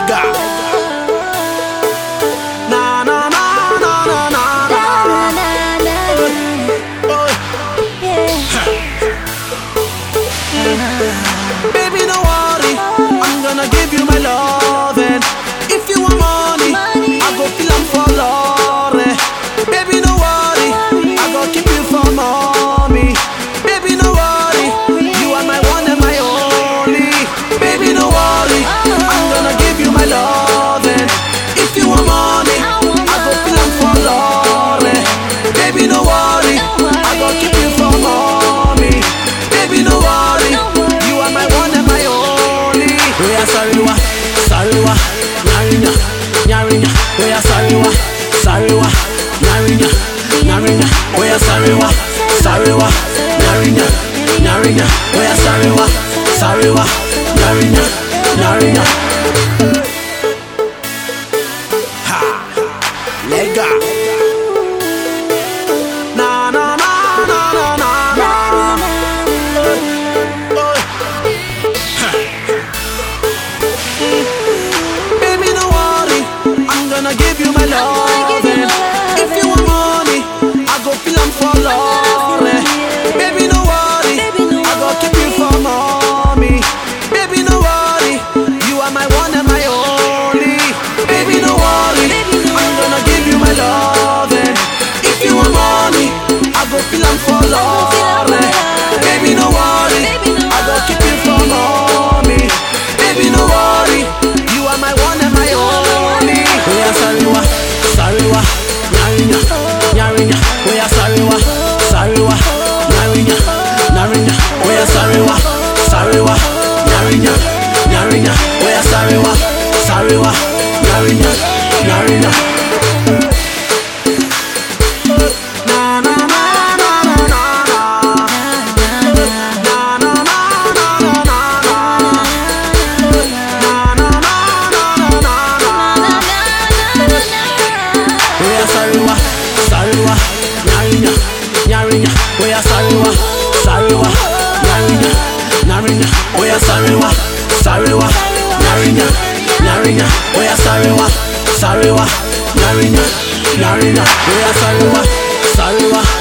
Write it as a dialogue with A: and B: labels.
A: Lega. Na na na na na na na. Baby, don't worry, I'm gonna give you my loving. If you want money, I go kill 'em for love. Baby, don't worry, I go keep you for mommy. Baby, don't worry, you are my one and my only. Baby, don't worry, I'm gonna give you my loving. If you want money, I go kill 'em for love. Baby, don't worry, I go keep you for mommy. Baby, don't worry, you are my one and my only. We are sorry, nyarinya, nyarinya. We are sorry, nyarinya, nyarinya. We are sorry, nyarinya, nyarinya. We are sorry, nyarinya, nyarinya. Ha, Lega. Na na na na na na na. Baby, don't worry, I'm gonna give you my loving. If you want money, I go kill 'em for love. Baby, don't worry, I go keep you for mommy. Baby, don't worry, you are my one and my only. Baby, don't worry, I'm gonna give you my loving. If you want money, I go kill 'em for love. Baby, don't worry, I go keep you for mommy. Baby, don't worry, you are my one and my only. We are sorry, nyarinya, nyarinya. We are sorry, nyarinya, nyarinya. We are sorry, nyarinya, nyarinya. We are sorry, nyarinya, nyarinya. Na na na na na na na. Na na na na na na na. Na na na na na na na. We are sorry, nyarinya, nyarinya. We are sorry, nyarinya, nyarinya. We are sorry, nyarinya, nyarinya. We are sorry, nyarinya, nyarinya. We are sorry,